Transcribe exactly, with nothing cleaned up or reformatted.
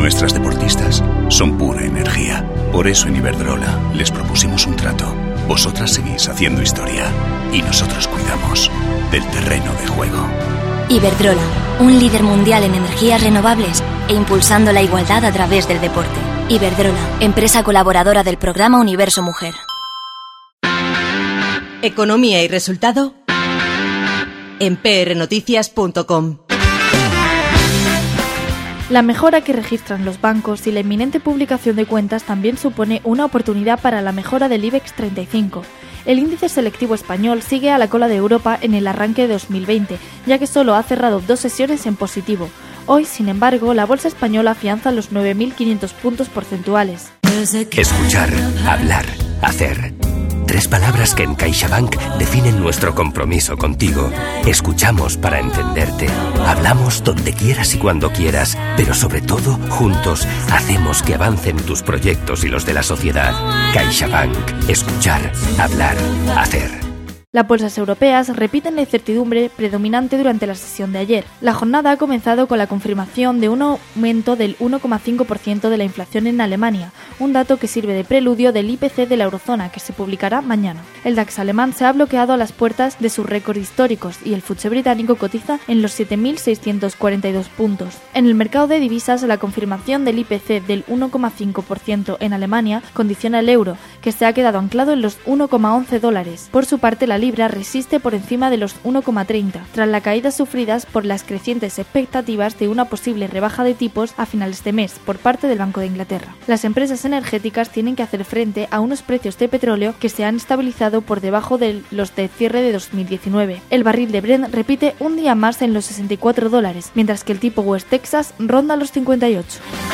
Nuestras deportistas son pura energía. Por eso en Iberdrola les propusimos un trato. Vosotras seguís haciendo historia y nosotros cuidamos del terreno de juego. Iberdrola, un líder mundial en energías renovables e impulsando la igualdad a través del deporte. Iberdrola, empresa colaboradora del programa Universo Mujer. Economía y resultado en p r noticias punto com. La mejora que registran los bancos y la inminente publicación de cuentas también supone una oportunidad para la mejora del IBEX treinta y cinco. El índice selectivo español sigue a la cola de Europa en el arranque de dos mil veinte, ya que solo ha cerrado dos sesiones en positivo. Hoy, sin embargo, la bolsa española afianza los nueve mil quinientos puntos porcentuales. Escuchar, hablar, hacer. Tres palabras que en CaixaBank definen nuestro compromiso contigo. Escuchamos para entenderte. Hablamos donde quieras y cuando quieras, pero sobre todo, juntos, hacemos que avancen tus proyectos y los de la sociedad. CaixaBank. Escuchar, hablar, hacer. Las bolsas europeas repiten la incertidumbre predominante durante la sesión de ayer. La jornada ha comenzado con la confirmación de un aumento del uno coma cinco por ciento de la inflación en Alemania, un dato que sirve de preludio del I P C de la eurozona, que se publicará mañana. El DAX alemán se ha bloqueado a las puertas de sus récords históricos y el F T S E británico cotiza en los siete mil seiscientos cuarenta y dos puntos. En el mercado de divisas, la confirmación del I P C del uno coma cinco por ciento en Alemania condiciona el euro, que se ha quedado anclado en los uno coma once dólares. Por su parte, la libra resiste por encima de los uno coma treinta, tras la caída sufridas por las crecientes expectativas de una posible rebaja de tipos a finales de mes por parte del Banco de Inglaterra. Las empresas energéticas tienen que hacer frente a unos precios de petróleo que se han estabilizado por debajo de los de cierre de dos mil diecinueve. El barril de Brent repite un día más en los sesenta y cuatro dólares, mientras que el tipo West Texas ronda los cincuenta y ocho.